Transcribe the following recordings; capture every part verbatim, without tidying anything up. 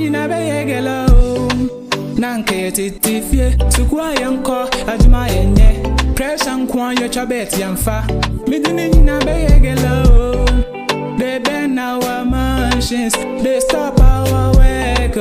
nina be yegelo nanke titifie sukwa yanko ajuma yenye pressure nkwa yo chabet yamfa midini nina be yegelo they bend our machines they stop our work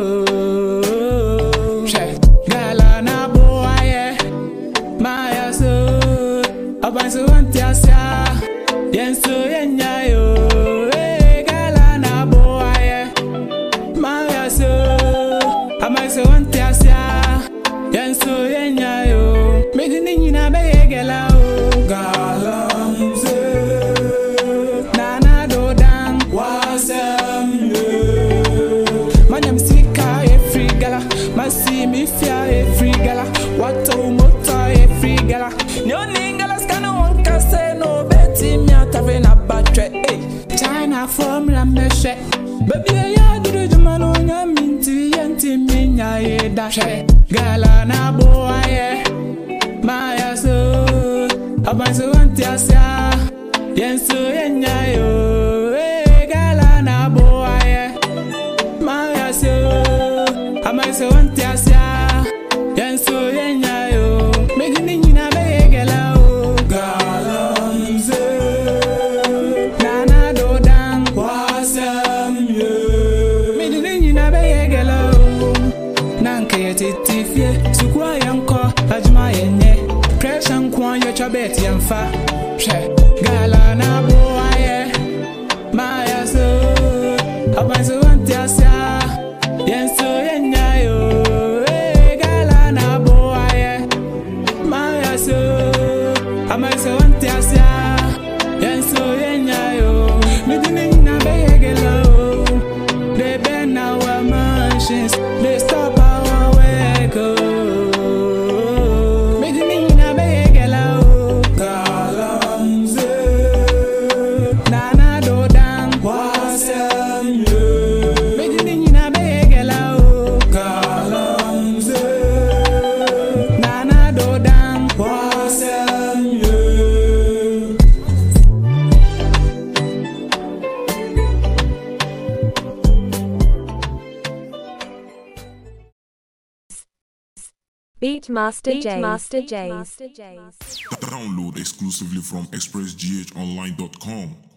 oh gala na boy maya so abanso antiasia yenso yenya yo gala na boy maya so abanso antiasia yenso yenya yo midini nina be yegela oh gala see me fear every gala what a motor every gala no ningala scana one can say no betty me out of a battery eh China formula meshe baby ya do the man on ya minti yanti minya ye dash gala na boy my so abanso antiasia yenso yenya yo eh gala na boy my so I'm so antiasia, yenso yenya yo. Megini nina be yegela o. Galamze, nana do dan wasam yo. Megini nina be yegela o. Nanke titifie, sukwa yanko ajuma yenye. Pressure nkwa yo chabet yamfa. She, gala na boye, maya so. I'm so antiasia, yenso yenya. I'm so antiasia, yenso yenya yo. Midini na be yegelo. They bend our machines, they stop our work. Midini na be yegelo. Galamze, nana do dan wasam yo. Midini na be yegelo. Galamze, nana do dan wasam yo. Beatmaster J. Beatmaster J. Download exclusively from express g h online dot com.